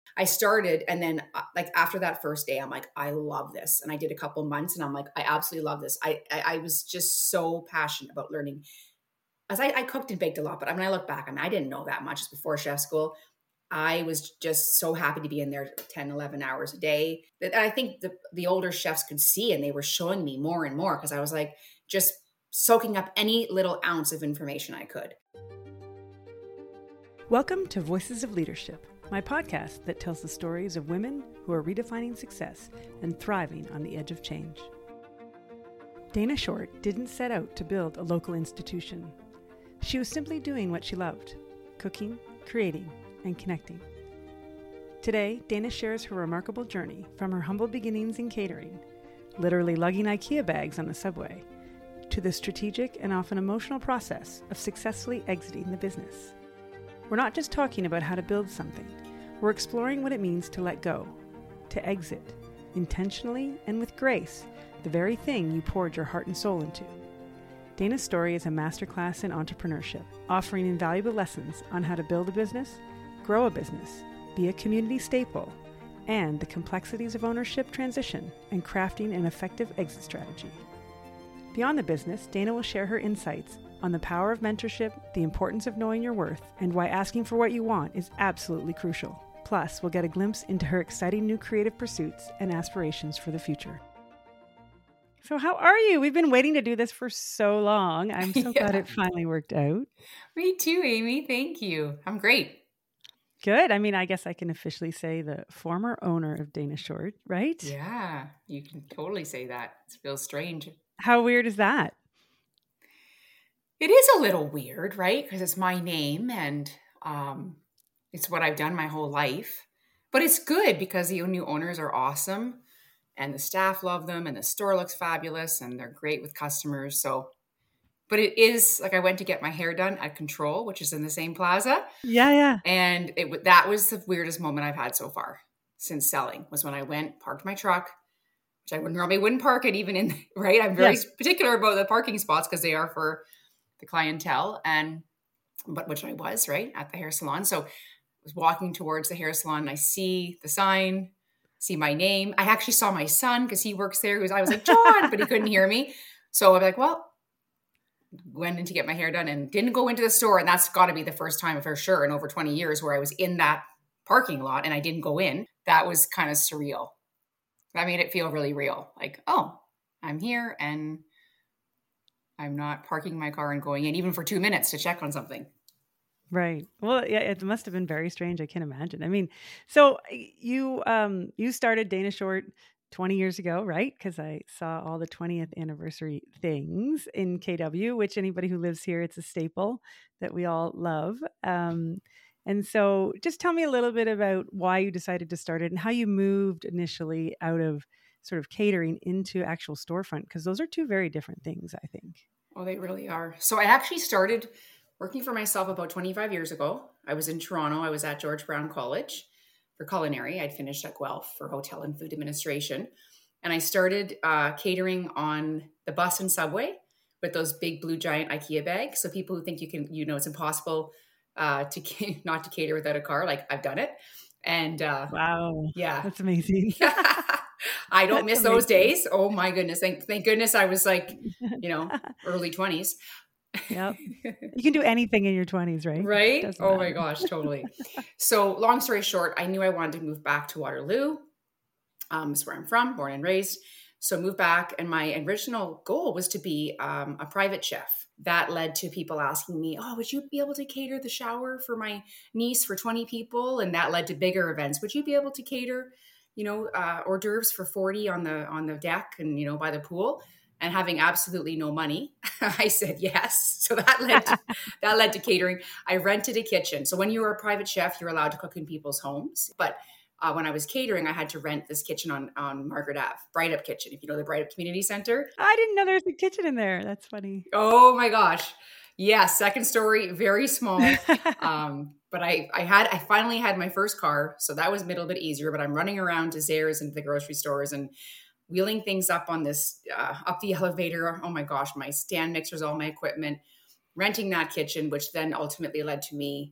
I started, and then like after that first day, I'm like, I love this. And I did a couple months and I'm like, I absolutely love this. I was just so passionate about learning. As I cooked and baked a lot, but when I look back, I mean, I didn't know that much before chef school. I was just so happy to be in there 10, 11 hours a day. And I think the older chefs could see, and they were showing me more and more because I was like just soaking up any little ounce of information I could. Welcome to Voices of Leadership, my podcast that tells the stories of women who are redefining success and thriving on the edge of change. Dana Short didn't set out to build a local institution. She was simply doing what she loved, cooking, creating, and connecting. Today, Dana shares her remarkable journey from her humble beginnings in catering, literally lugging IKEA bags on the subway, to the strategic and often emotional process of successfully exiting the business. We're not just talking about how to build something. We're exploring what it means to let go, to exit, intentionally and with grace, the very thing you poured your heart and soul into. Dana's story is a masterclass in entrepreneurship, offering invaluable lessons on how to build a business, grow a business, be a community staple, and the complexities of ownership transition and crafting an effective exit strategy. Beyond the business, Dana will share her insights on the power of mentorship, the importance of knowing your worth, and why asking for what you want is absolutely crucial. Plus, we'll get a glimpse into her exciting new creative pursuits and aspirations for the future. So how are you? We've been waiting to do this for so long. I'm so glad it finally worked out. Me too, Amy. Thank you. I'm great. Good. I mean, I guess I can officially say the former owner of Dana Short, right? Yeah, you can totally say that. It feels strange. How weird is that? It is a little weird, right? Because it's my name and it's what I've done my whole life. But it's good because the new owners are awesome and the staff love them and the store looks fabulous and they're great with customers. But it is like I went to get my hair done at Control, which is in the same plaza. Yeah. And that was the weirdest moment I've had so far since selling, was when I went, parked my truck, which I normally wouldn't park it even in, right? I'm very particular about the parking spots because they are for the clientele, but which I was, right, at the hair salon. So I was walking towards the hair salon and I see the sign, see my name. I actually saw my son because he works there. I was like, John, but he couldn't hear me. So I'm like, well, went in to get my hair done and didn't go into the store. And that's got to be the first time for sure in over 20 years where I was in that parking lot and I didn't go in. That was kind of surreal. That made it feel really real. Like, oh, I'm here and I'm not parking my car and going in even for 2 minutes to check on something. Right. Well, yeah, it must have been very strange. I can imagine. I mean, so you started Dana Short 20 years ago, right? Because I saw all the 20th anniversary things in KW, which anybody who lives here, it's a staple that we all love. And so just tell me a little bit about why you decided to start it and how you moved initially out of sort of catering into actual storefront, because those are two very different things, I think. Oh, they really are. So I actually started working for myself about 25 years ago. I was in Toronto. I was at George Brown College for culinary. I'd finished at Guelph for hotel and food administration. And I started catering on the bus and subway with those big blue giant IKEA bags. So people who think it's impossible not to cater without a car, like I've done it. And wow, yeah, that's amazing. I don't miss those days. Oh my goodness. Thank goodness I was like, early 20s. Yep. You can do anything in your 20s, right? Right? Oh my gosh, totally. So long story short, I knew I wanted to move back to Waterloo. It's where I'm from, born and raised. So moved back, and my original goal was to be a private chef. That led to people asking me, oh, would you be able to cater the shower for my niece for 20 people? And that led to bigger events. Would you be able to cater, hors d'oeuvres for 40 on the deck and, by the pool? And having absolutely no money, I said yes. So that led to catering. I rented a kitchen. So when you were a private chef, you're allowed to cook in people's homes. But when I was catering, I had to rent this kitchen on Margaret Ave, Bright Up Kitchen, if you know the Bright Up Community Center. I didn't know there was a kitchen in there. That's funny. Oh my gosh. Yeah, second story, very small. But I finally had my first car. So that was a little bit easier. But I'm running around to Zehrs and the grocery stores and wheeling things up on this, up the elevator. Oh my gosh, my stand mixers, all my equipment, renting that kitchen, which then ultimately led to me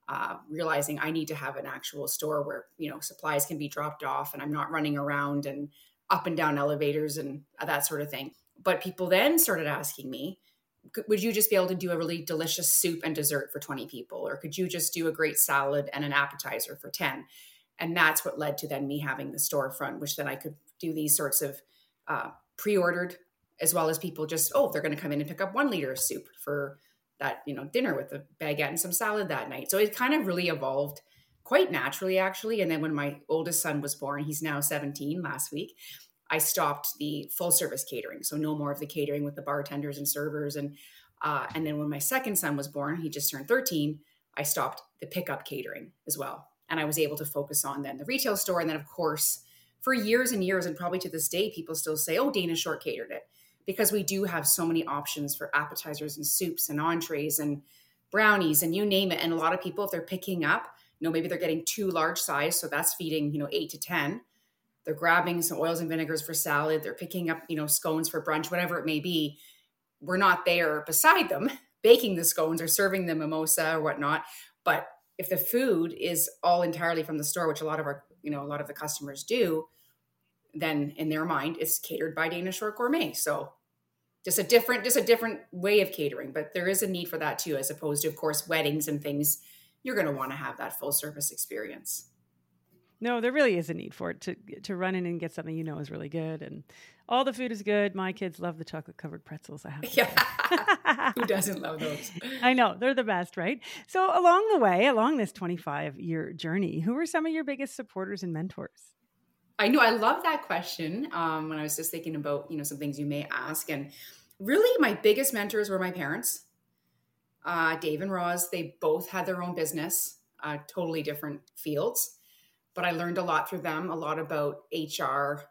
realizing I need to have an actual store where, supplies can be dropped off and I'm not running around and up and down elevators and that sort of thing. But people then started asking me, would you just be able to do a really delicious soup and dessert for 20 people? Or could you just do a great salad and an appetizer for 10? And that's what led to then me having the storefront, which then I could do these sorts of pre-ordered, as well as people just, they're going to come in and pick up 1 liter of soup for that, dinner with a baguette and some salad that night. So it kind of really evolved quite naturally, actually. And then when my oldest son was born, he's now 17 last week, I stopped the full service catering. So no more of the catering with the bartenders and servers. And then when my second son was born, he just turned 13, I stopped the pickup catering as well. And I was able to focus on then the retail store. And then of course, for years and years, and probably to this day, people still say, oh, Dana Short catered it. Because we do have so many options for appetizers and soups and entrees and brownies and you name it. And a lot of people, if they're picking up, maybe they're getting 2 large size. So that's feeding, 8 to 10. They're grabbing some oils and vinegars for salad. They're picking up, scones for brunch, whatever it may be. We're not there beside them baking the scones or serving them mimosa or whatnot. But if the food is all entirely from the store, which a lot of the customers do, then in their mind, it's catered by Dana Short Gourmet. So just a different way of catering, but there is a need for that too, as opposed to, of course, weddings and things. You're going to want to have that full service experience. No, there really is a need for it to run in and get something is really good, and all the food is good. My kids love the chocolate covered pretzels. I have to say. Who doesn't love those? I know, they're the best, right? So along this 25-year journey, who were some of your biggest supporters and mentors? I know. I love that question. When I was just thinking about, some things you may ask. And really my biggest mentors were my parents, Dave and Roz. They both had their own business, totally different fields, but I learned a lot through them, a lot about HR.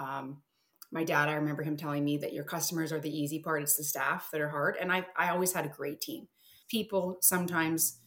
My dad, I remember him telling me that your customers are the easy part. It's the staff that are hard. And I always had a great team. People sometimes,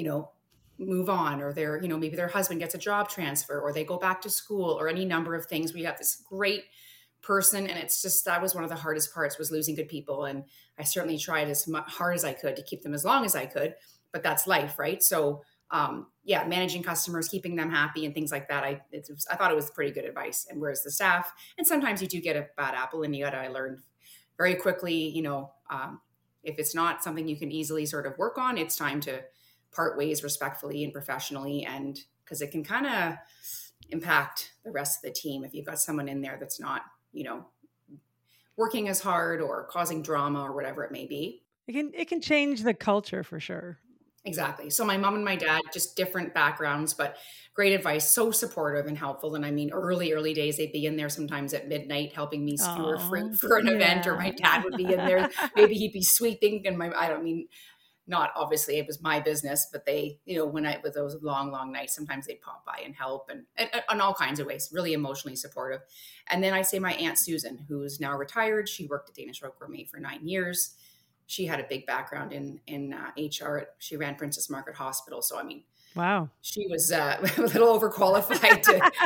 move on, or maybe their husband gets a job transfer, or they go back to school, or any number of things. We have this great person, and it's just, that was one of the hardest parts, was losing good people. And I certainly tried as hard as I could to keep them as long as I could, but that's life, right? So managing customers, keeping them happy and things like that. I thought it was pretty good advice. And whereas the staff, and sometimes you do get a bad apple, and I learned very quickly, if it's not something you can easily sort of work on, it's time to part ways respectfully and professionally. And because it can kind of impact the rest of the team if you've got someone in there that's not, working as hard or causing drama or whatever it may be. It can change the culture for sure. Exactly. So my mom and my dad, just different backgrounds, but great advice, so supportive and helpful. And I mean, early days, they'd be in there sometimes at midnight helping me skewer fruit for an event, or my dad would be in there. Maybe he'd be sweeping, and not obviously it was my business, but they, with those long nights, sometimes they'd pop by and help, and in all kinds of ways, really emotionally supportive. And then I say my Aunt Susan, who's now retired. She worked at Dana Short Gourmet for 9 years. She had a big background in HR. She ran Princess Margaret Hospital. So, wow, she was a little overqualified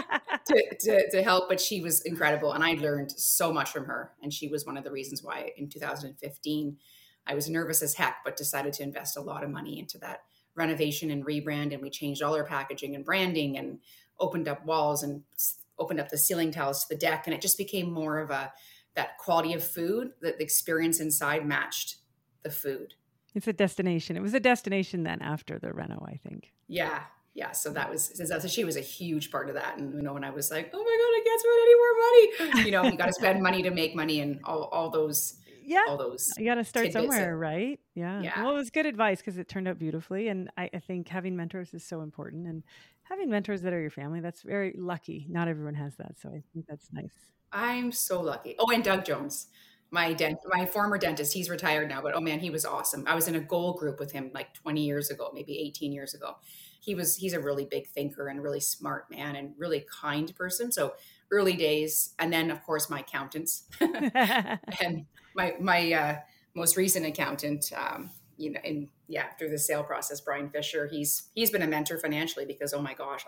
to help, but she was incredible. And I learned so much from her. And she was one of the reasons why in 2015, I was nervous as heck, but decided to invest a lot of money into that renovation and rebrand. And we changed all our packaging and branding, and opened up walls and opened up the ceiling tiles to the deck. And it just became more of that quality of food, that the experience inside matched the food. It's a destination. It was a destination then after the reno, I think. Yeah. So she was a huge part of that. And, when I was like, oh my God, I can't spend any more money, you got to spend money to make money, and all those. Yeah. All those. You got to start somewhere, right? Yeah. Well, it was good advice because it turned out beautifully. And I think having mentors is so important, and having mentors that are your family, that's very lucky. Not everyone has that. So I think that's nice. I'm so lucky. Oh, and Doug Jones. My former dentist, he's retired now, but oh man, he was awesome. I was in a goal group with him like 20 years ago, maybe 18 years ago. He's a really big thinker and really smart man and really kind person. So early days. And then of course my accountants and my most recent accountant, through the sale process, Brian Fisher, he's been a mentor financially, because, oh my gosh,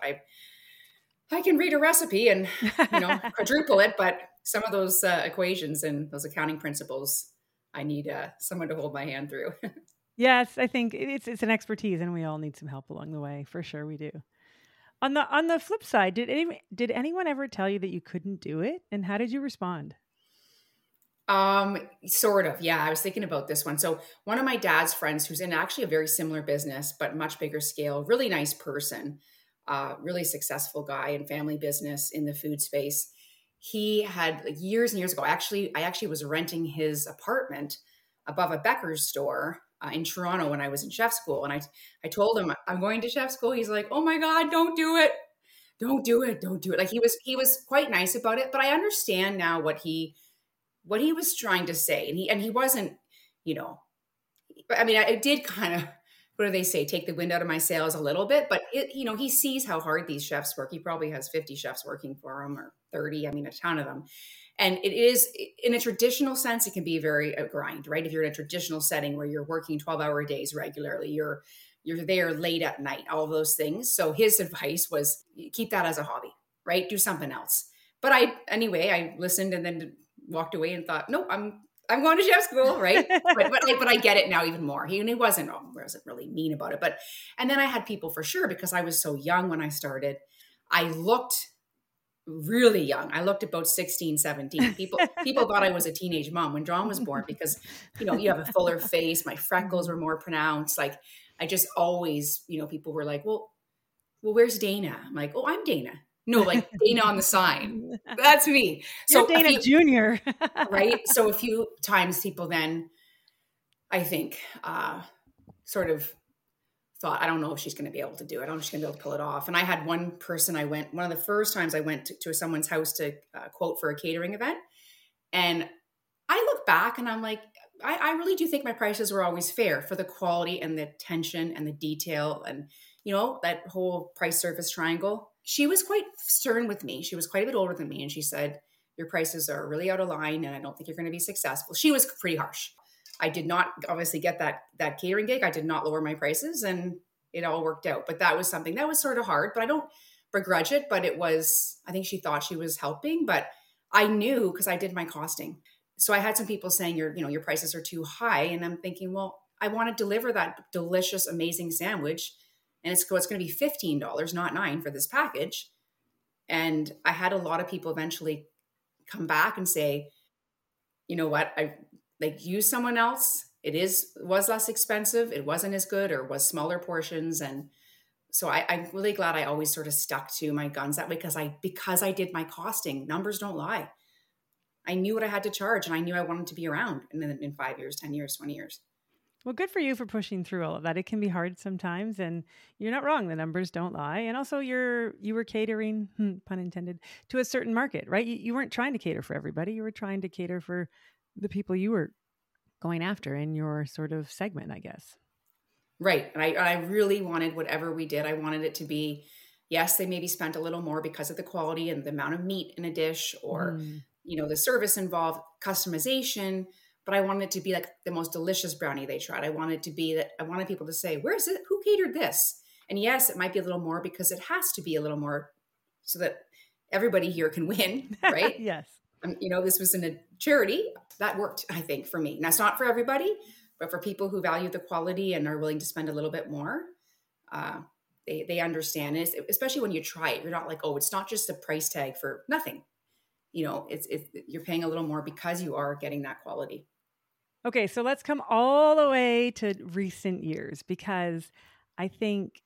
I can read a recipe and, quadruple it, but some of those equations and those accounting principles, I need someone to hold my hand through. Yes, I think it's an expertise, and we all need some help along the way. For sure, we do. On the flip side, did anyone ever tell you that you couldn't do it, and how did you respond? Sort of. Yeah, I was thinking about this one. So one of my dad's friends, who's in actually a very similar business, but much bigger scale, really nice person, really successful guy in family business in the food space. He had like, years and years ago, I actually was renting his apartment above a Becker's store in Toronto when I was in chef school. And I told him I'm going to chef school. He's like, oh my God, don't do it. Don't do it. Don't do it. Like he was quite nice about it, but I understand now what he was trying to say. And he wasn't, you know, I mean, it did kind of, what do they say? Take the wind out of my sails a little bit, but he sees how hard these chefs work. He probably has 50 chefs working for him or 30, I mean, a ton of them. And it is in a traditional sense, it can be very a grind, right? If you're in a traditional setting where you're working 12-hour days regularly, you're there late at night, all of those things. So his advice was keep that as a hobby, right? Do something else. But I listened and then walked away and thought, no, I'm going to chef school, right? but I get it now even more. He wasn't really mean about it, and then I had people for sure because I was so young when I started. I looked really young. I looked about 16, 17. People thought I was a teenage mom when John was born because you have a fuller face. My freckles were more pronounced. Like I just always, people were like, well, where's Dana? I'm like, oh, I'm Dana. No, like Dana on the sign. That's me. You're Dana Jr. Right. So a few times people then, I think, sort of thought, I don't know if she's going to be able to do it. I don't know if she's going to be able to pull it off. And I had one of the first times I went to someone's house to quote for a catering event. And I look back and I'm like, I really do think my prices were always fair for the quality and the attention and the detail and, that whole price service triangle. She was quite stern with me. She was quite a bit older than me. And she said, your prices are really out of line and I don't think you're going to be successful. She was pretty harsh. I did not obviously get that catering gig. I did not lower my prices and it all worked out. But that was something that was sort of hard, but I don't begrudge it. But I think she thought she was helping, but I knew because I did my costing. So I had some people saying your prices are too high. And I'm thinking, well, I want to deliver that delicious, amazing sandwich. And it's going to be $15, not $9 for this package. And I had a lot of people eventually come back and say, you know what, I use someone else. It was less expensive. It wasn't as good or was smaller portions. And so I'm really glad I always sort of stuck to my guns that way because I did my costing. Numbers don't lie. I knew what I had to charge and I knew I wanted to be around in 5 years, 10 years, 20 years. Well, good for you for pushing through all of that. It can be hard sometimes, and you're not wrong. The numbers don't lie. And also you were catering, pun intended, to a certain market, right? You weren't trying to cater for everybody. You were trying to cater for the people you were going after in your sort of segment, I guess. Right. And I really wanted whatever we did. I wanted it to be, yes, they maybe spent a little more because of the quality and the amount of meat in a dish or, the service involved, customization. But I wanted it to be like the most delicious brownie they tried. I wanted people to say, where is it? Who catered this? And yes, it might be a little more because it has to be a little more so that everybody here can win, right? Yes. This was in a charity. That worked, I think, for me. Now, it's not for everybody, but for people who value the quality and are willing to spend a little bit more, they understand it. Especially when you try it. You're not like, oh, it's not just a price tag for nothing. You're paying a little more because you are getting that quality. Okay, so let's come all the way to recent years because I think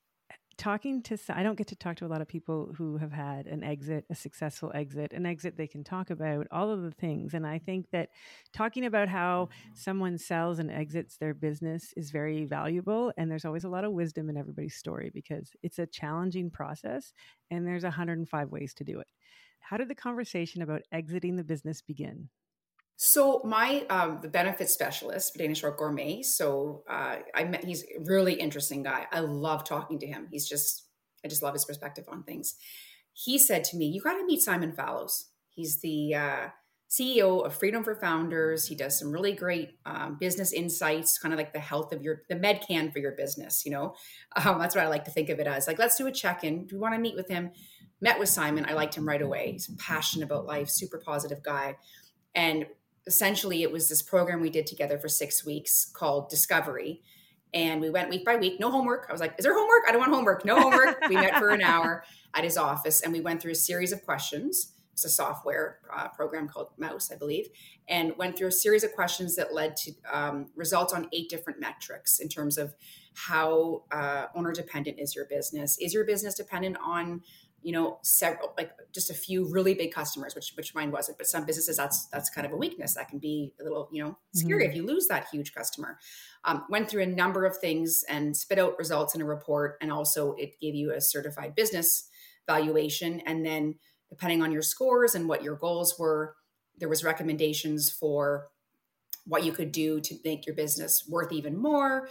I don't get to talk to a lot of people who have had an exit, a successful exit, an exit they can talk about, all of the things. And I think that talking about how someone sells and exits their business is very valuable. And there's always a lot of wisdom in everybody's story because it's a challenging process and there's 105 ways to do it. How did the conversation about exiting the business begin? So my the benefits specialist, Dana Short Gourmet. So he's a really interesting guy. I love talking to him. I just love his perspective on things. He said to me, "You got to meet Simon Fallows. He's the CEO of Freedom for Founders. He does some really great business insights, kind of like the health of the MedCan for your business. That's what I like to think of it as. Like, let's do a check-in. Do you want to meet with him?" Met with Simon. I liked him right away. He's passionate about life, super positive guy, and essentially, it was this program we did together for 6 weeks called Discovery. And we went week by week, no homework. I was like, is there homework? I don't want homework. No homework. We met for an hour at his office and we went through a series of questions. It's a software program called Mouse, I believe, and went through a series of questions that led to results on 8 different metrics in terms of how owner dependent is your business? Is your business dependent on, several, like just a few really big customers, which mine wasn't, but some businesses that's kind of a weakness. That can be a little, scary if you lose that huge customer. Went through a number of things and spit out results in a report. And also it gave you a certified business valuation. And then depending on your scores and what your goals were, there was recommendations for what you could do to make your business worth even more,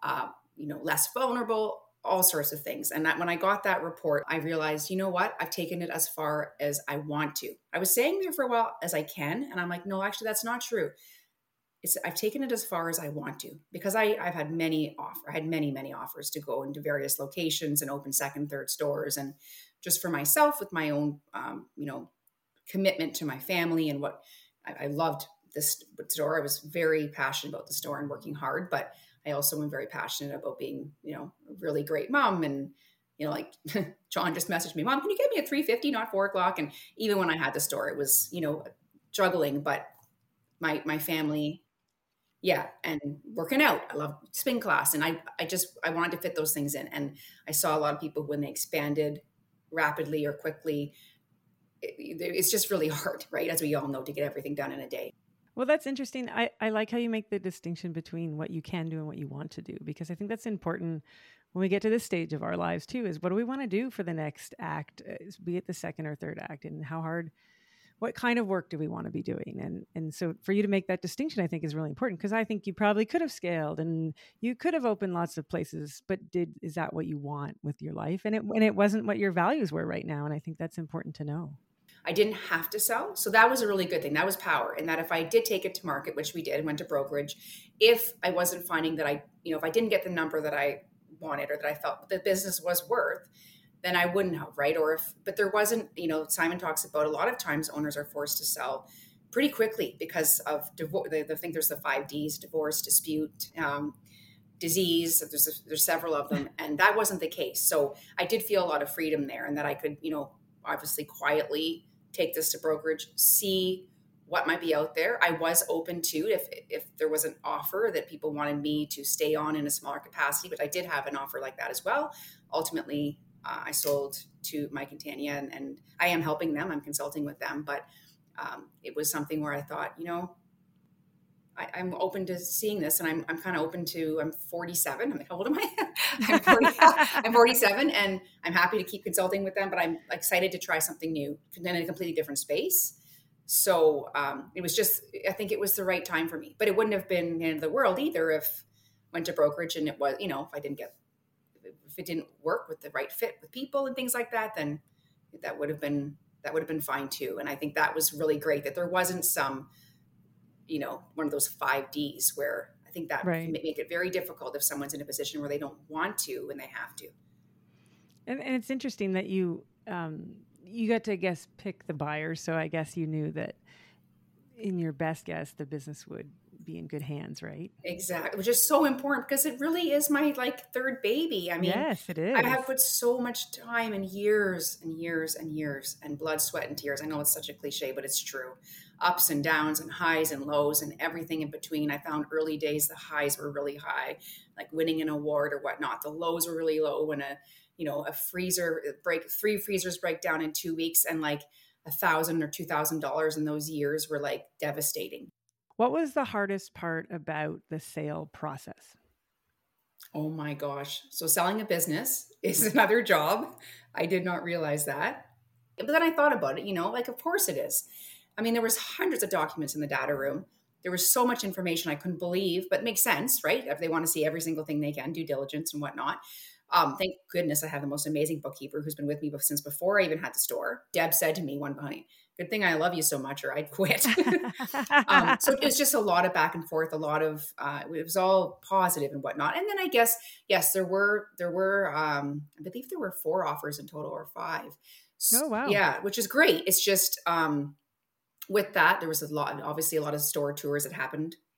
less vulnerable, all sorts of things. And that when I got that report, I realized, you know what, I've taken it as far as I want to. I was saying there for a while as I can. And I'm like, no, actually, that's not true. I've taken it as far as I want to, because I've had many offers to go into various locations and open second, third stores. And just for myself with my own, commitment to my family and what I loved this store. I was very passionate about the store and working hard, but I also am very passionate about being, a really great mom. And, like John just messaged me, Mom, can you get me at 3:50, not 4:00? And even when I had the store, it was, juggling, but my family, yeah. And working out, I love spin class. And I wanted to fit those things in. And I saw a lot of people when they expanded rapidly or quickly, it's just really hard, right? As we all know, to get everything done in a day. Well, that's interesting. I like how you make the distinction between what you can do and what you want to do, because I think that's important when we get to this stage of our lives too, is what do we want to do for the next act, be it the second or third act, and what kind of work do we want to be doing? And so for you to make that distinction, I think is really important, because I think you probably could have scaled and you could have opened lots of places, but is that what you want with your life? And it wasn't what your values were right now. And I think that's important to know. I didn't have to sell. So that was a really good thing. That was power. And that if I did take it to market, which we did, and went to brokerage, if I wasn't finding that if I didn't get the number that I wanted or that I felt the business was worth, then I wouldn't have, right? But there wasn't, Simon talks about a lot of times owners are forced to sell pretty quickly because of divorce. I think there's the 5 Ds: divorce, dispute, disease. There's several of them. And that wasn't the case. So I did feel a lot of freedom there, and that I could, obviously quietly take this to brokerage, see what might be out there. I was open to if there was an offer that people wanted me to stay on in a smaller capacity, but I did have an offer like that as well. Ultimately, I sold to Mike and Tanya, and I am helping them. I'm consulting with them, but it was something where I thought, I'm open to seeing this, and I'm kind of open to. I'm 47. I'm like, how old am I? I'm 47, and I'm happy to keep consulting with them. But I'm excited to try something new in a completely different space. So it was just, I think it was the right time for me. But it wouldn't have been the end of the world either if I went to brokerage and it was, if it didn't work with the right fit with people and things like that, then that would have been fine too. And I think that was really great that there wasn't some, one of those 5 Ds where I think that right. make it very difficult if someone's in a position where they don't want to and they have to. And it's interesting that you got to, I guess, pick the buyer. So I guess you knew that in your best guess, the business would be in good hands, right? Exactly. Which is so important because it really is my third baby. I mean, yes, it is. I have put so much time and years and years and years and blood, sweat, and tears. I know it's such a cliche, but it's true. Ups and downs and highs and lows and everything in between. I found early days, the highs were really high, like winning an award or whatnot. The lows were really low when three freezers break down in 2 weeks, and $1,000 or $2,000 in those years were devastating. What was the hardest part about the sale process? Oh my gosh. So selling a business is another job. I did not realize that. But then I thought about it, of course it is. I mean, there was hundreds of documents in the data room. There was so much information I couldn't believe, but it makes sense, right? If they want to see every single thing they can, due diligence and whatnot. Thank goodness I have the most amazing bookkeeper who's been with me since before I even had the store. Deb said to me one point, good thing I love you so much or I'd quit. So it was just a lot of back and forth, a lot of, it was all positive and whatnot. And then I guess, yes, there were, I believe there were 4 offers in total or 5. Oh, wow. Yeah, which is great. It's just, with that, there was obviously a lot of store tours that happened,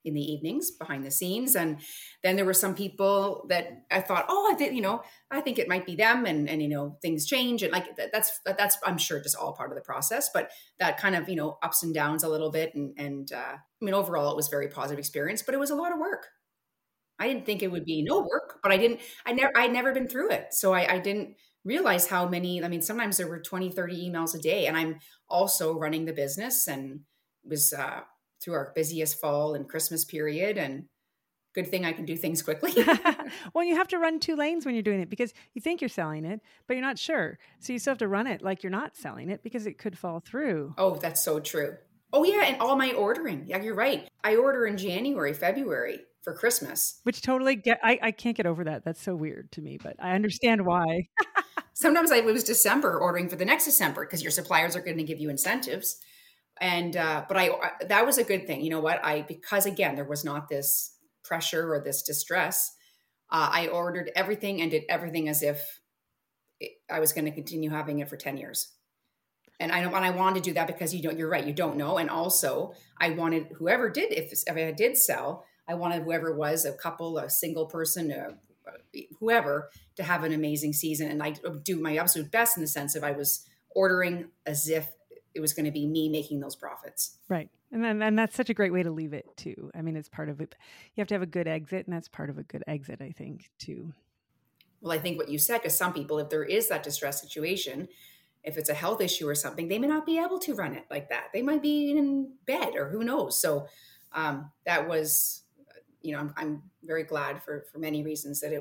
in the evenings behind the scenes. And then there were some people that I thought, oh, I think it might be them, and things change, and like that's I'm sure just all part of the process, but that kind of ups and downs a little bit, and I mean overall it was a very positive experience, but it was a lot of work. I didn't think it would be no work, but I'd never been through it, so I didn't realize how many. I mean, sometimes there were 20, 30 emails a day, and I'm also running the business, and it was through our busiest fall and Christmas period, and good thing I can do things quickly. Well, you have to run 2 lanes when you're doing it because you think you're selling it, but you're not sure. So you still have to run it like you're not selling it because it could fall through. Oh, that's so true. Oh yeah, and all my ordering. Yeah, you're right. I order in January, February for Christmas. Which totally I can't get over that. That's so weird to me, but I understand why. Sometimes it was December ordering for the next December because your suppliers are going to give you incentives. And, but that was a good thing. You know what? Because again, there was not this pressure or this distress. I ordered everything and did everything as if I was going to continue having it for 10 years. And I wanted to do that because you're right. You don't know. And also I wanted whoever did, if I did sell, I wanted whoever was a couple, a single person, whoever, to have an amazing season. And I do my absolute best in the sense of I was ordering as if it was going to be me making those profits. Right. And that's such a great way to leave it too. I mean, it's part of it. You have to have a good exit, and that's part of a good exit, I think, too. Well, I think what you said, because some people, if there is that distress situation, if it's a health issue or something, they may not be able to run it like that. They might be in bed or who knows. So that was, I'm very glad for many reasons that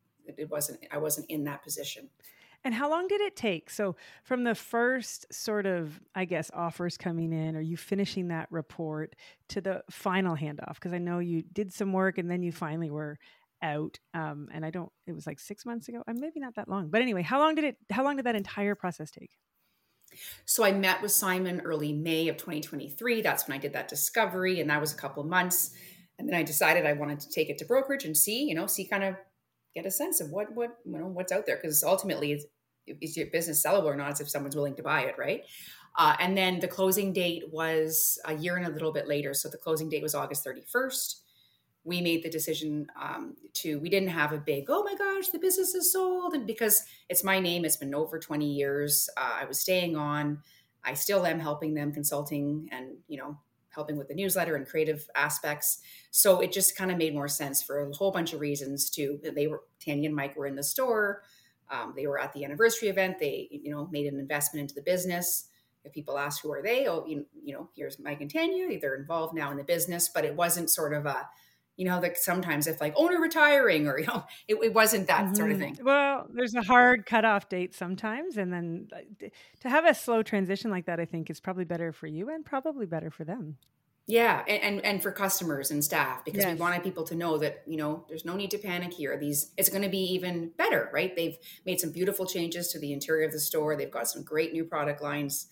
I wasn't in that position. And how long did it take? So from the first sort of, I guess, offers coming in, or you finishing that report, to the final handoff? Because I know you did some work and then you finally were out. And it was like 6 months ago. Maybe not that long. But anyway, how long did that entire process take? So I met with Simon early May of 2023. That's when I did that discovery. And that was a couple of months. And then I decided I wanted to take it to brokerage and see kind of get a sense of what's out there. Because ultimately, is your business sellable or not? It's if someone's willing to buy it, right? And then the closing date was a year and a little bit later. So the closing date was August 31st. We made the decision we didn't have a big, oh my gosh, the business is sold. And because it's my name, it's been over 20 years. I was staying on. I still am helping them, consulting and, helping with the newsletter and creative aspects. So it just kind of made more sense for a whole bunch of reasons Tanya and Mike were in the store. They were at the anniversary event. They, made an investment into the business. If people ask who are they, here's Mike and Tanya. They're involved now in the business, but it wasn't sort of a, like sometimes if like owner retiring or, it wasn't that sort of thing. Well, there's a hard cutoff date sometimes. And then to have a slow transition like that, I think is probably better for you and probably better for them. Yeah. And for customers and staff, because we wanted people to know that, there's no need to panic here. It's going to be even better, right? They've made some beautiful changes to the interior of the store. They've got some great new product lines.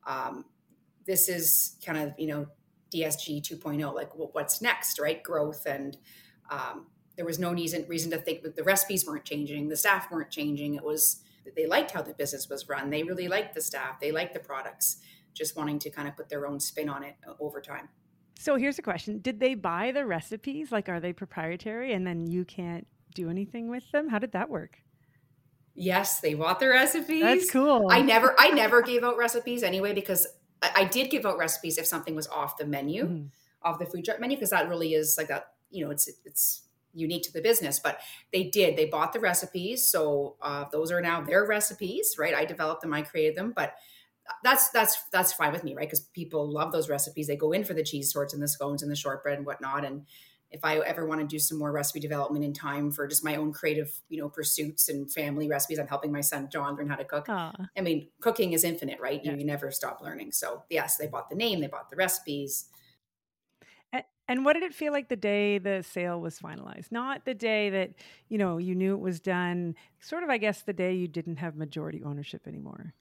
This is kind of, DSG 2.0, like what's next, right? Growth. And there was no reason to think that the recipes weren't changing. The staff weren't changing. It was that they liked how the business was run. They really liked the staff. They liked the products, just wanting to kind of put their own spin on it over time. So here's a question. Did they buy the recipes? Like, are they proprietary and then you can't do anything with them? How did that work? Yes, they bought the recipes. That's cool. I never gave out recipes anyway, because I did give out recipes if something was off the menu, off the food truck menu, because that really is like that, it's unique to the business. But they bought the recipes. So those are now their recipes, right? I developed them, I created them, but that's fine with me, right? Because people love those recipes. They go in for the cheese torts and the scones and the shortbread and whatnot. And if I ever want to do some more recipe development in time for just my own creative, pursuits and family recipes, I'm helping my son John learn how to cook. Aww. I mean, cooking is infinite, right? You never stop learning. So yes, they bought the name, they bought the recipes. And what did it feel like the day the sale was finalized? Not the day that, you knew it was done, sort of, I guess, the day you didn't have majority ownership anymore.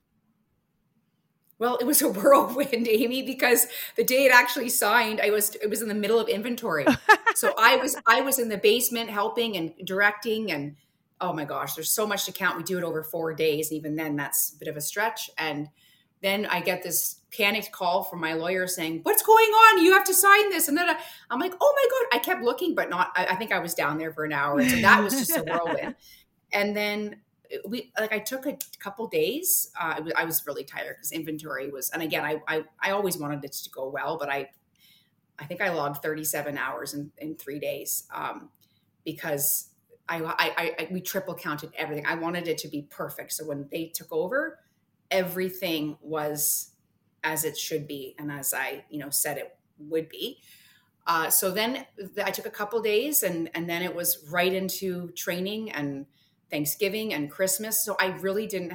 Well, it was a whirlwind, Amy, because the day it actually signed, it was in the middle of inventory. So I was in the basement helping and directing, and oh my gosh, there's so much to count. We do it over 4 days. And even then that's a bit of a stretch. And then I get this panicked call from my lawyer saying, what's going on? You have to sign this. And then I'm like, oh my God, I kept looking, but I think I was down there for an hour. And so that was just a whirlwind. And then I took a couple days. I was really tired because inventory was, and again, I always wanted it to go well, but I think I logged 37 hours in 3 days because we triple counted everything. I wanted it to be perfect. So when they took over, everything was as it should be. And as I, said it would be. So then I took a couple days and then it was right into training and Thanksgiving and Christmas. So I really didn't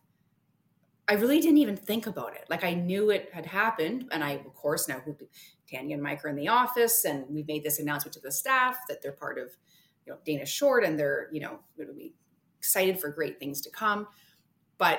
even think about it. Like I knew it had happened. And I, of course, now Tanya and Mike are in the office and we made this announcement to the staff that they're part of, Dana Short and they're, going to be excited for great things to come. But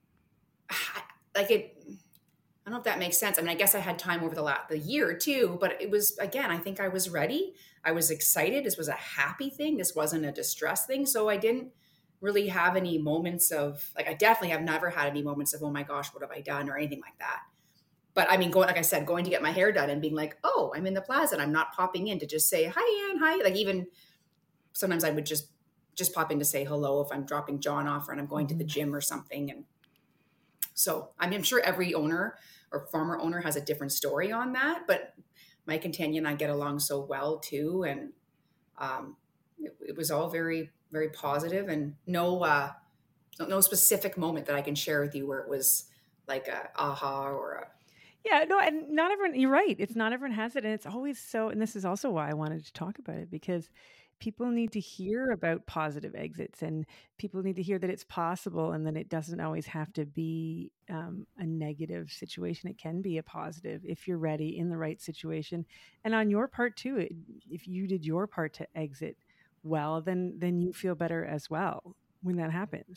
I don't know if that makes sense. I mean, I guess I had time over the year too, but it was, again, I think I was ready. I was excited. This was a happy thing. This wasn't a distress thing. So I didn't really have any moments of I definitely have never had any moments of, oh my gosh, what have I done or anything like that. But I mean, going to get my hair done and being like, oh, I'm in the plaza and I'm not popping in to just say, hi, Anne, hi. Like even sometimes I would just pop in to say hello if I'm dropping John off and I'm going to the gym or something. And so I'm sure every owner or former owner has a different story on that, but Mike and Tanya and I get along so well too. And it was all very, very positive and no specific moment that I can share with you where it was like a aha or a. Yeah, no, and not everyone, you're right. It's not everyone has it. And it's always so, and this is also why I wanted to talk about it, because people need to hear about positive exits and people need to hear that it's possible and that it doesn't always have to be a negative situation. It can be a positive if you're ready in the right situation. And on your part too, if you did your part to exit well, then you feel better as well when that happens.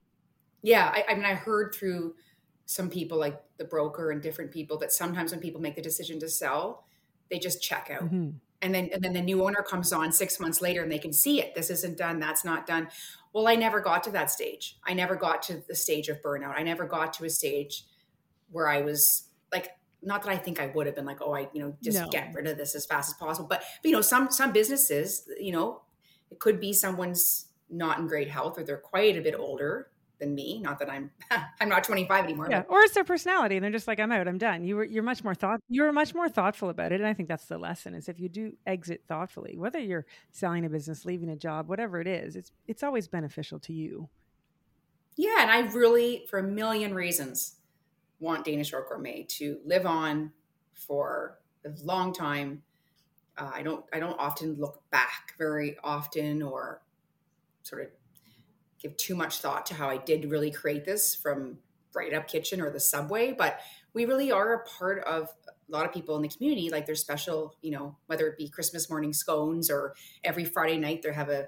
Yeah. I mean, I heard through some people like the broker and different people that sometimes when people make the decision to sell, they just check out. Mm-hmm. And then the new owner comes on 6 months later and they can see it. This isn't done. That's not done. Well, I never got to that stage. I never got to the stage of burnout. I never got to a stage where I was like, not that I think I would have been like, oh, get rid of this as fast as possible. But some businesses, it could be someone's not in great health or they're quite a bit older than me. Not that I'm not 25 anymore. Yeah, or it's their personality, and they're just like, I'm out, I'm done. You're much more thoughtful about it, and I think that's the lesson. Is if you do exit thoughtfully, whether you're selling a business, leaving a job, whatever it is, it's always beneficial to you. Yeah, and I really, for a million reasons, want Dana Short Gourmet to live on for a long time. I don't often look back very often or sort of give too much thought to how I did really create this from Bright Up Kitchen or the Subway, but we really are a part of a lot of people in the community. Like there's special, whether it be Christmas morning scones or every Friday night they have a,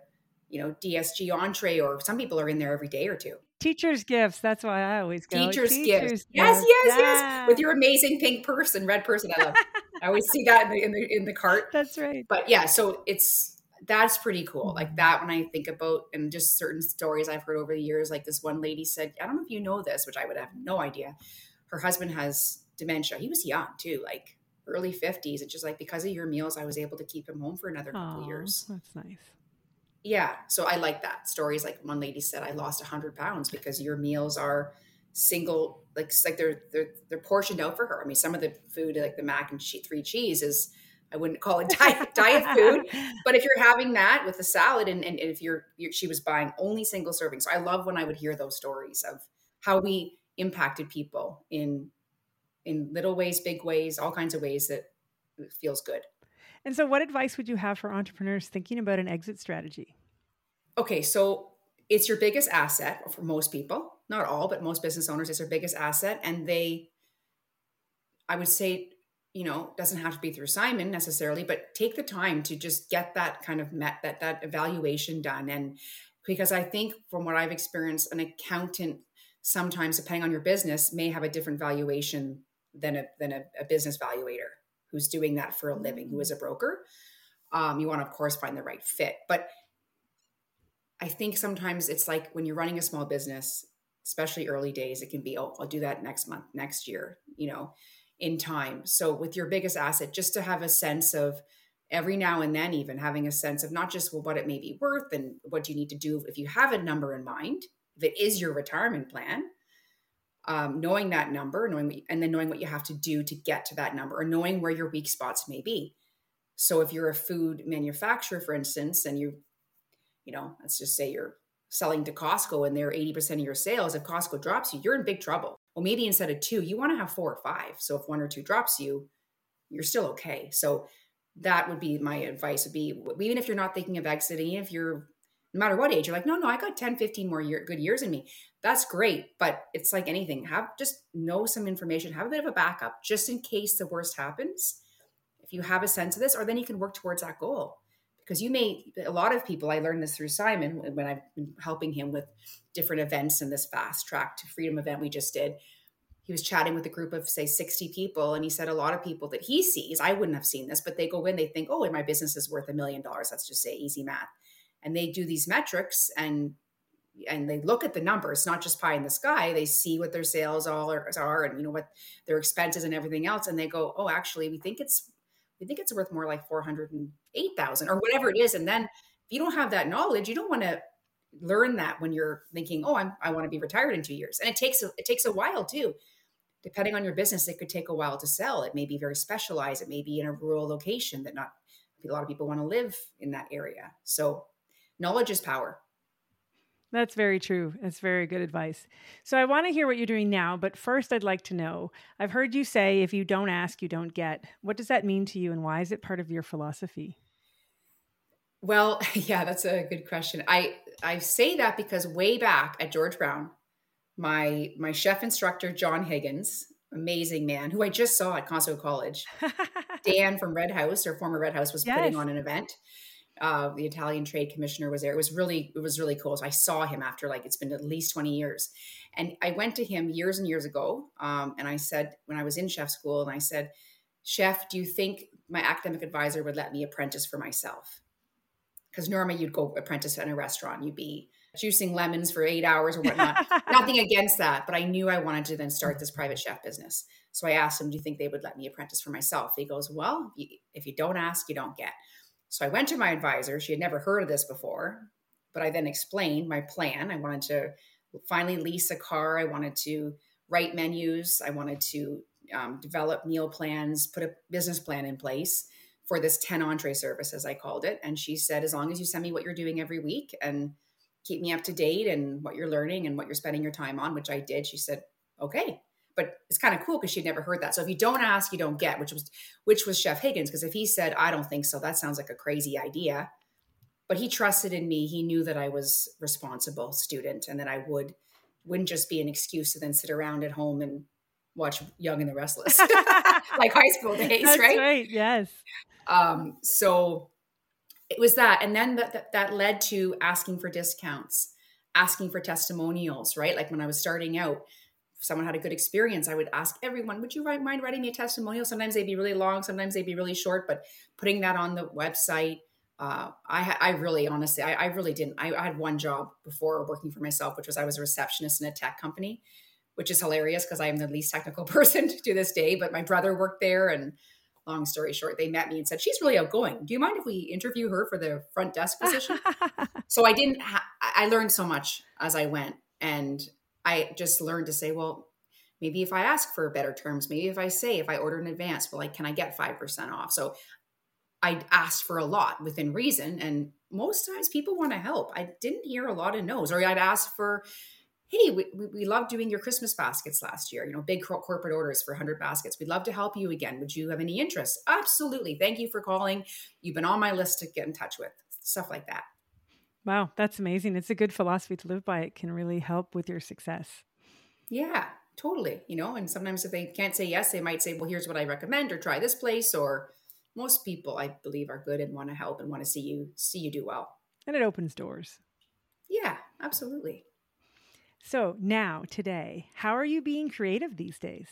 DSG entree, or some people are in there every day or two. Teacher's gifts. That's why I always go. Teacher's gifts. Yes. With your amazing pink purse and red purse. I love. I always see that in the cart. That's right. But yeah, so that's pretty cool. Like that, when I think about, and just certain stories I've heard over the years, like this one lady said, I don't know if you know this, which I would have no idea. Her husband has dementia. He was young too, like early 50s. And just like, because of your meals, I was able to keep him home for another couple of years. That's nice. Yeah. So I like that. Stories like one lady said, I lost 100 pounds because your meals are single, like they're portioned out for her. I mean, some of the food, like the mac and 3 cheese is, I wouldn't call it diet food, but if you're having that with the salad and if she was buying only single servings. So I love when I would hear those stories of how we impacted people in little ways, big ways, all kinds of ways that it feels good. And so what advice would you have for entrepreneurs thinking about an exit strategy? Okay. So it's your biggest asset for most people, not all, but most business owners, it's their biggest asset. And I would say, doesn't have to be through Simon necessarily, but take the time to just get that kind of that evaluation done. And because I think from what I've experienced, an accountant sometimes, depending on your business, may have a different valuation than a business valuator who's doing that for a living, who is a broker. You want to, of course, find the right fit. But I think sometimes it's like when you're running a small business, especially early days. It can be, oh, I'll do that next month, next year, in time. So with your biggest asset, just to have a sense of every now and then, even having a sense of not just what it may be worth and what you need to do if you have a number in mind, if it is your retirement plan, knowing that number, and then knowing what you have to do to get to that number, or knowing where your weak spots may be. So if you're a food manufacturer, for instance, and let's just say you're selling to Costco and they're 80% of your sales, if Costco drops you, you're in big trouble. Well, maybe instead of 2, you want to have 4 or 5. So if 1 or 2 drops you, you're still okay. So that would be my advice, would be, even if you're not thinking of exiting, if you're, no matter what age, you're like, no, I got 10, 15 more good years in me. That's great. But it's like anything, just know some information, have a bit of a backup just in case the worst happens. If you have a sense of this, or then you can work towards that goal. Because a lot of people, I learned this through Simon when I've been helping him with different events in this Fast Track to Freedom event we just did. He was chatting with a group of, say, 60 people. And he said a lot of people that he sees, I wouldn't have seen this, but they go in, they think, oh, my business is worth $1 million. Let's just say easy math. And they do these metrics and they look at the numbers, not just pie in the sky. They see what their sales are and what their expenses and everything else. And they go, oh, actually, we think it's worth more like 408,000 or whatever it is. And then if you don't have that knowledge, you don't want to learn that when you're thinking, oh, I want to be retired in 2 years. And it takes a while too. Depending on your business, it could take a while to sell. It may be very specialized. It may be in a rural location that not a lot of people want to live in that area. So knowledge is power. That's very true. That's very good advice. So I want to hear what you're doing now, but first I'd like to know, I've heard you say, if you don't ask, you don't get. What does that mean to you and why is it part of your philosophy? Well, yeah, that's a good question. I say that because way back at George Brown, my chef instructor, John Higgins, amazing man, who I just saw at Costco College, Dan from Red House, or former Red House, was putting on an event. The Italian Trade Commissioner was there. It was really cool. So I saw him after, it's been at least 20 years. And I went to him years and years ago. And I said, when I was in chef school, and I said, Chef, do you think my academic advisor would let me apprentice for myself? Because normally you'd go apprentice in a restaurant. You'd be juicing lemons for 8 hours or whatnot. Nothing against that. But I knew I wanted to then start this private chef business. So I asked him, do you think they would let me apprentice for myself? He goes, well, if you don't ask, you don't get. So I went to my advisor. She had never heard of this before, but I then explained my plan. I wanted to finally lease a car. I wanted to write menus. I wanted to develop meal plans, put a business plan in place for this 10 entree service, as I called it. And she said, as long as you send me what you're doing every week and keep me up to date and what you're learning and what you're spending your time on, which I did, she said, okay. But it's kind of cool because she'd never heard that. So if you don't ask, you don't get, which was Chef Higgins. Because if he said, I don't think so, that sounds like a crazy idea. But he trusted in me. He knew that I was a responsible student and that I wouldn't just be an excuse to then sit around at home and watch Young and the Restless, like high school days, That's right? Right, yes. So it was that. And then that led to asking for discounts, asking for testimonials, right? Like when I was starting out, if someone had a good experience, I would ask everyone, would you mind writing me a testimonial? Sometimes they'd be really long, sometimes they'd be really short, but putting that on the website, I really, honestly, I really didn't. I had one job before working for myself, which was I was a receptionist in a tech company, which is hilarious because I am the least technical person to this day, but my brother worked there, and long story short, they met me and said, she's really outgoing. Do you mind if we interview her for the front desk position? So I learned so much as I went, and I just learned to say, well, maybe if I ask for better terms, maybe if I order in advance, well, can I get 5% off? So I asked for a lot within reason. And most times people want to help. I didn't hear a lot of no's. Or I'd ask for, hey, we loved doing your Christmas baskets last year, big corporate orders for 100 baskets. We'd love to help you again. Would you have any interest? Absolutely. Thank you for calling. You've been on my list to get in touch with. Stuff like that. Wow, that's amazing. It's a good philosophy to live by. It can really help with your success. Yeah, totally. And sometimes if they can't say yes, they might say, well, here's what I recommend, or try this place. Or most people, I believe, are good and want to help and want to see you do well. And it opens doors. Yeah, absolutely. So now, today, how are you being creative these days?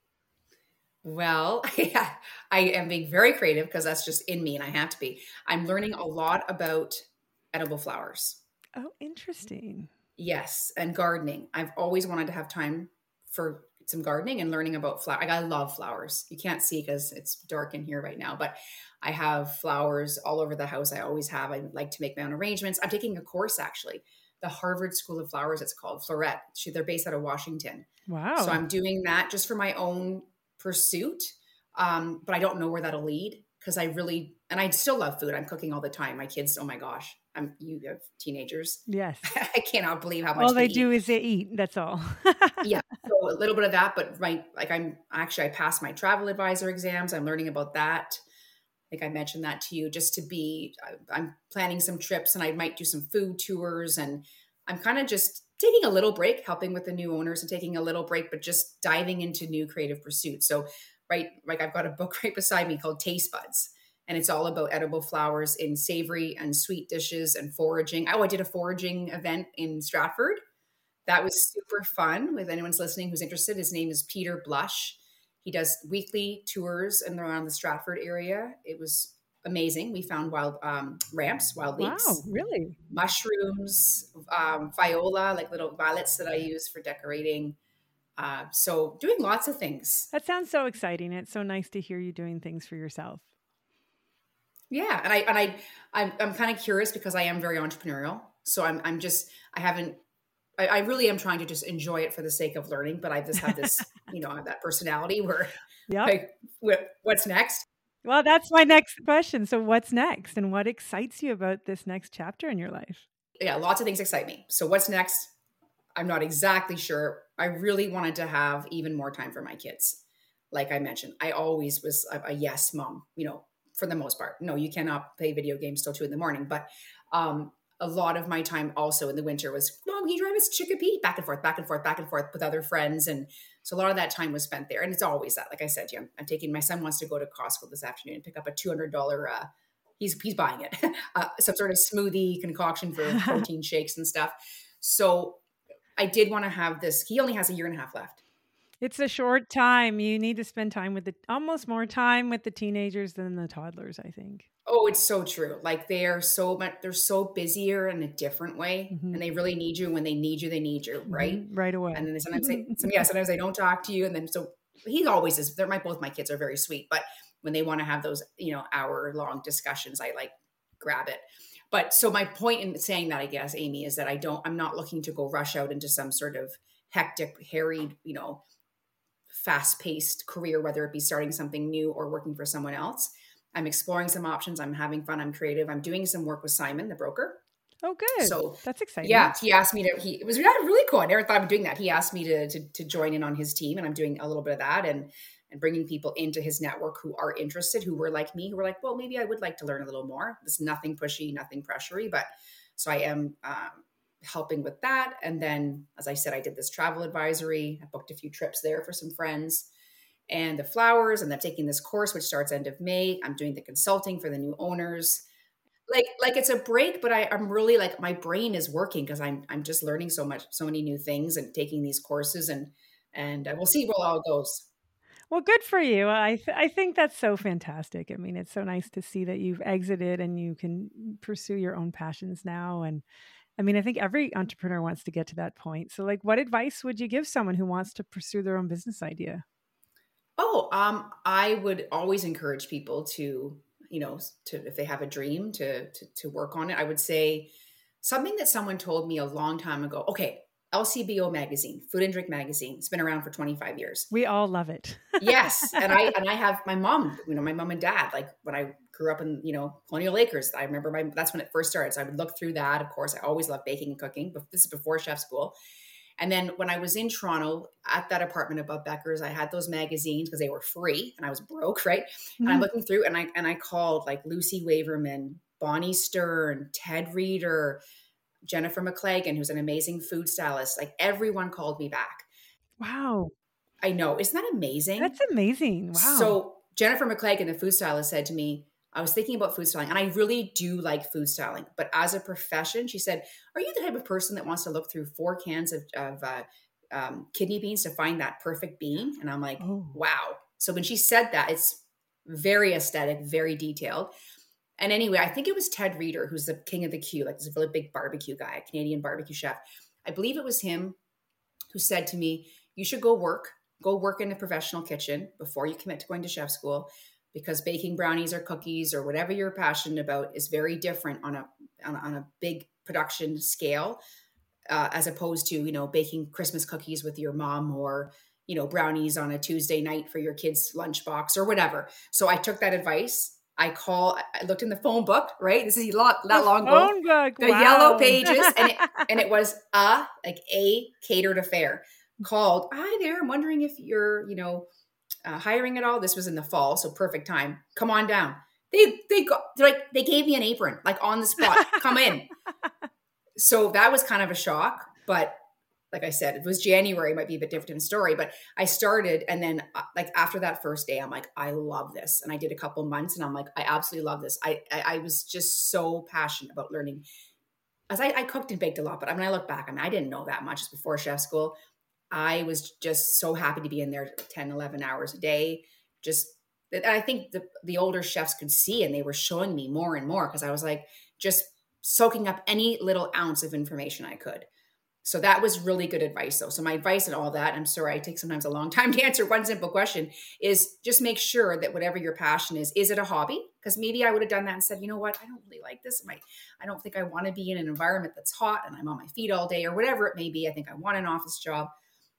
Well, yeah, I am being very creative because that's just in me and I have to be. I'm learning a lot about edible flowers. Oh, interesting. Yes. And gardening. I've always wanted to have time for some gardening and learning about flowers. I love flowers. You can't see because it's dark in here right now, but I have flowers all over the house. I always have. I like to make my own arrangements. I'm taking a course actually, the Harvard School of Flowers. It's called Floret. They're based out of Washington. So Wow. I'm doing that just for my own pursuit. But I don't know where that'll lead because and I still love food. I'm cooking all the time. My kids, oh my gosh, you have teenagers. Yes. I cannot believe how much All they eat. do is they eat. That's all. Yeah. So a little bit of that, but I passed my travel advisor exams. I'm learning about that. I think I mentioned that to you I'm planning some trips and I might do some food tours, and I'm kind of just taking a little break, helping with the new owners and taking a little break, but just diving into new creative pursuits. So, right, like I've got a book right beside me called Taste Buds, and it's all about edible flowers in savory and sweet dishes and foraging. Oh, I did a foraging event in Stratford. That was super fun. If anyone's listening who's interested, his name is Peter Blush. He does weekly tours in around the Stratford area. It was amazing. We found wild ramps, wild leeks, Wow, really? mushrooms, viola, like little violets that I use for decorating. So doing lots of things. That sounds so exciting. It's so nice to hear you doing things for yourself. Yeah, and I'm kind of curious because I am very entrepreneurial. So I really am trying to just enjoy it for the sake of learning, but I just have this, I have that personality where Yep. like, what's next? Well, that's my next question. So what's next and what excites you about this next chapter in your life? Yeah, lots of things excite me. So what's next? I'm not exactly sure. I really wanted to have even more time for my kids. Like I mentioned, I always was a yes mom, for the most part. No, you cannot play video games till 2 a.m. But a lot of my time also in the winter was, Mom, can you drive us to Chicopee? Back and forth, back and forth, back and forth with other friends. And so a lot of that time was spent there. And it's always that, like I said, I'm taking, my son wants to go to Costco this afternoon and pick up a $200, he's buying it, some sort of smoothie concoction for protein shakes and stuff. So I did want to have this. He only has a year and a half left. It's a short time. You need to spend time with almost more time with the teenagers than the toddlers, I think. Oh, it's so true. Like they're so busier in a different way, Mm-hmm. and they really need you. When they need you, right? Mm-hmm. Right away. And then sometimes they don't talk to you. And then, so he always is. Both my kids are very sweet, but when they want to have those, hour-long discussions, I like grab it. But so my point in saying that, I guess, Amy, is that I'm not looking to go rush out into some sort of hectic, harried, fast-paced career, whether it be starting something new or working for someone else. I'm exploring some options. I'm having fun. I'm creative. I'm doing some work with Simon, the broker. Oh, good. So that's exciting. Yeah, he asked me it was really cool. I never thought of doing that. He asked me to join in on his team, and I'm doing a little bit of that and bringing people into his network who are interested, who were like me, who were like, well, maybe I would like to learn a little more. It's nothing pushy, nothing pressury, but so I am helping with that. And then, as I said, I did this travel advisory. I booked a few trips there for some friends. And the flowers, and I'm taking this course, which starts end of May. I'm doing the consulting for the new owners. Like it's a break, but I'm really like, my brain is working because I'm just learning so many new things and taking these courses, and we'll see where it all goes. Well, good for you. I think that's so fantastic. I mean, it's so nice to see that you've exited and you can pursue your own passions now. And I mean, I think every entrepreneur wants to get to that point. So like, what advice would you give someone who wants to pursue their own business idea? Oh, I would always encourage people to, if they have a dream to work on it. I would say something that someone told me a long time ago. Okay. LCBO magazine, Food and Drink magazine. It's been around for 25 years. We all love it. Yes. And I have my mom, my mom and dad, like when I grew up in, Colonial Acres, I remember that's when it first started. So I would look through that. Of course, I always loved baking and cooking, but this is before chef school. And then when I was in Toronto at that apartment above Becker's, I had those magazines because they were free and I was broke, right? Mm-hmm. And I'm looking through and I called like Lucy Waverman, Bonnie Stern, Ted Reeder, Jennifer McClagan, who's an amazing food stylist. Like everyone called me back. Wow. I know. Isn't that amazing? That's amazing. Wow. So Jennifer McClagan, the food stylist, said to me, I was thinking about food styling and I really do like food styling, but as a profession, she said, are you the type of person that wants to look through 4 cans of kidney beans to find that perfect bean? And I'm like, wow. So when she said that, it's very aesthetic, very detailed. And anyway, I think it was Ted Reeder, who's the king of the Q, like this really big barbecue guy, a Canadian barbecue chef. I believe it was him who said to me, you should go work in a professional kitchen before you commit to going to chef school, because baking brownies or cookies or whatever you're passionate about is very different on a big production scale, as opposed to, baking Christmas cookies with your mom, or, brownies on a Tuesday night for your kid's lunchbox or whatever. So I took that advice. I looked in the phone book, right? This is not long ago. Phone book, the wow. Yellow Pages, and it was a catered affair called, hi there, I'm wondering if you're, hiring at all. This was in the fall, so perfect time. Come on down. They gave me an apron, like on the spot. Come in. So that was kind of a shock, but like I said, it was January, might be a bit different story, but I started. And then like after that first day, I'm like, I love this. And I did a couple months and I'm like, I absolutely love this. I was just so passionate about learning, as I cooked and baked a lot, but when I look back, I didn't know that much before chef school. I was just so happy to be in there 10, 11 hours a day. I think the older chefs could see, and they were showing me more and more, because I was like, just soaking up any little ounce of information I could. So that was really good advice though. So my advice and all that, I'm sorry, I take sometimes a long time to answer one simple question, is just make sure that whatever your passion is it a hobby? Because maybe I would have done that and said, you know what, I don't really like this. I don't think I want to be in an environment that's hot and I'm on my feet all day, or whatever it may be. I think I want an office job.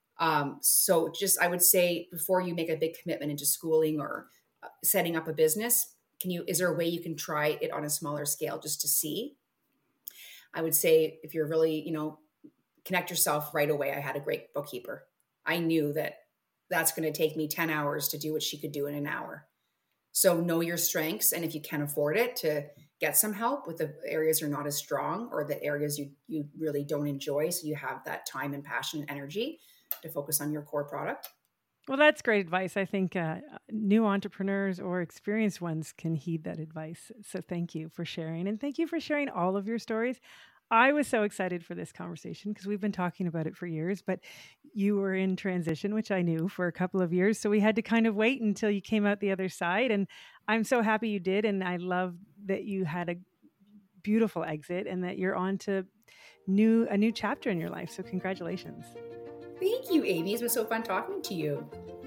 So just, I would say, before you make a big commitment into schooling or setting up a business, is there a way you can try it on a smaller scale just to see? I would say if you're really, connect yourself right away. I had a great bookkeeper. I knew that that's going to take me 10 hours to do what she could do in an hour. So know your strengths. And if you can afford it, to get some help with the areas you're not as strong, or the areas you really don't enjoy. So you have that time and passion and energy to focus on your core product. Well, that's great advice. I think new entrepreneurs or experienced ones can heed that advice. So thank you for sharing. And thank you for sharing all of your stories. I was so excited for this conversation because we've been talking about it for years, but you were in transition, which I knew, for a couple of years. So we had to kind of wait until you came out the other side. And I'm so happy you did. And I love that you had a beautiful exit and that you're on to a new chapter in your life. So congratulations. Thank you, Amy. It's been so fun talking to you.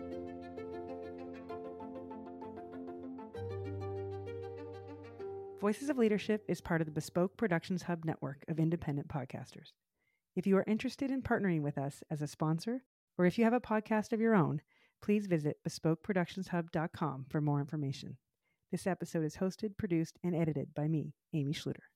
Voices of Leadership is part of the Bespoke Productions Hub network of independent podcasters. If you are interested in partnering with us as a sponsor, or if you have a podcast of your own, please visit bespokeproductionshub.com for more information. This episode is hosted, produced, and edited by me, Amy Schluter.